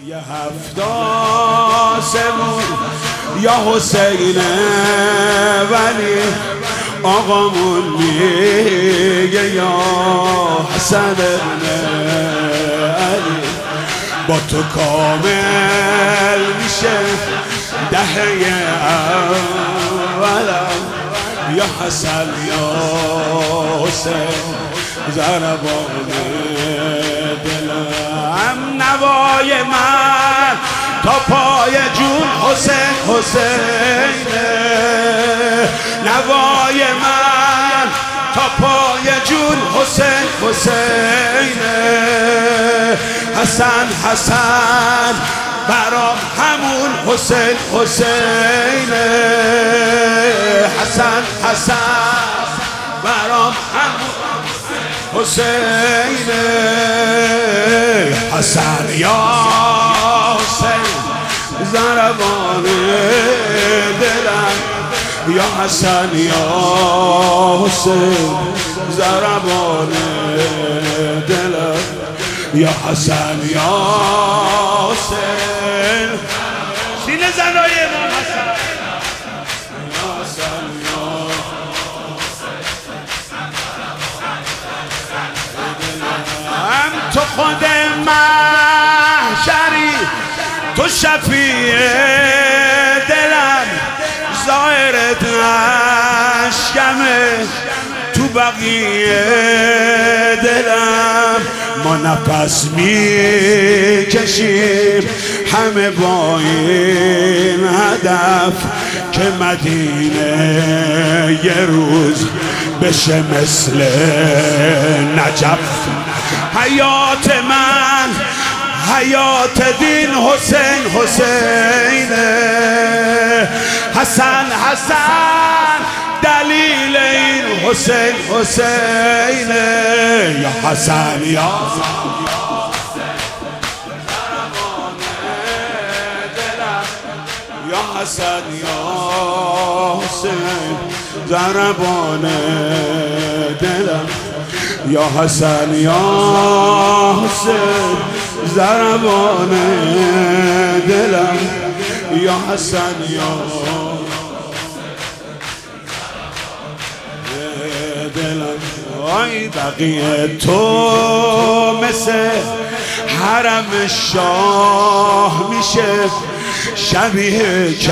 یه هفتاسمون یا حسین ولی آقامون میگه یا حسن ابن علی. با تو کامل میشه دهه اولم یا حسن یا حسین ضربان دلم. نوای من تا پای جون حسین حسین، نوای من تا پای جون حسین حسین. حسن حسن برام همون حسین حسین. حسن حسن برام همون حسین. حسن یا حسین ضربان دلم، یا حسن یا حسین ضربان دلم، یا حسن یا حسین. سینه زنای امام حسن یا حسن یا هم تو خود محشری، تو شفیع دلم، ظاهرت اشکمه تو بقیه دلم. ما نفس میکشیم همه با این هدف که مدینه یه روز بشه مثل نجف. حیات من حیات دین حسین حسین. حسن حسن دلیل این حسین حسین. یا حسن یا یا حسن یا حسین ضربان دلم، یا حسن یا حسین ضربان دلم، یا حسن یا دلم. آی بقیه تو مثل حرم شاه میشه، شبیه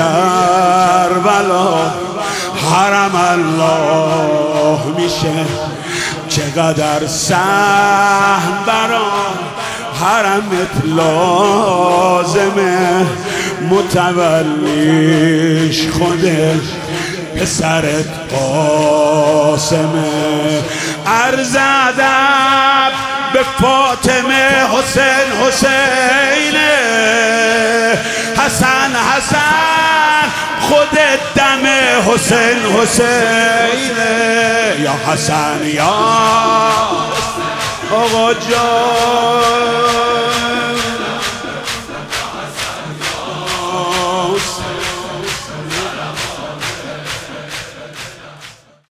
کربلا حرم الله میشه. چقدر سهم برام حرمت لازمه، متولیش خودش پسرت قاسمه. عرض ادب به فاطمه حسین حسین. حسن حسن خودت دم حسین حسین. یا حسن یا آقا جان